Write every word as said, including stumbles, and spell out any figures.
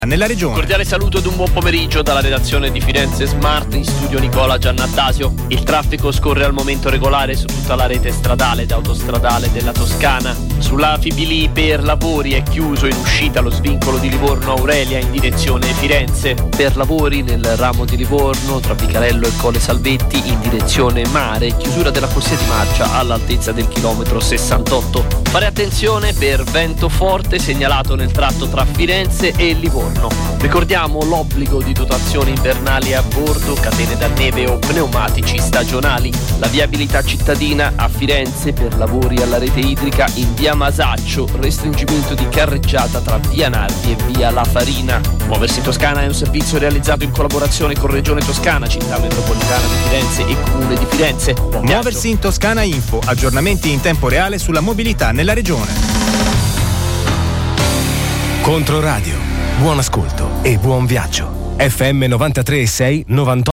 nella regione. Cordiale saluto ed un buon pomeriggio dalla redazione di Firenze Smart, in studio Nicola Giannattasio. Il traffico scorre al momento regolare su tutta la rete stradale ed autostradale della Toscana. Sulla Fibili per lavori è chiuso in uscita lo svincolo di Livorno Aurelia in direzione Firenze. Per lavori nel ramo di Livorno tra Picarello e Colle Salvetti in direzione mare, chiusura della corsia di marcia all'altezza del chilometro sessantotto. Fare attenzione per vento forte segnalato nel tratto tra Firenze e Livorno. Ricordiamo l'obbligo di dotazioni invernali a bordo, catene da neve o pneumatici stagionali. La viabilità cittadina a Firenze per lavori alla rete idrica in via Masaccio, restringimento di carreggiata tra via Nardi e via La Farina. Muoversi in Toscana è un servizio realizzato in collaborazione con Regione Toscana, Città Metropolitana di Firenze e Comune di Firenze. Buon Muoversi in Toscana Info, aggiornamenti in tempo reale sulla mobilità nella regione. Controradio. Buon ascolto e buon viaggio. F M novantatré e sei novantotto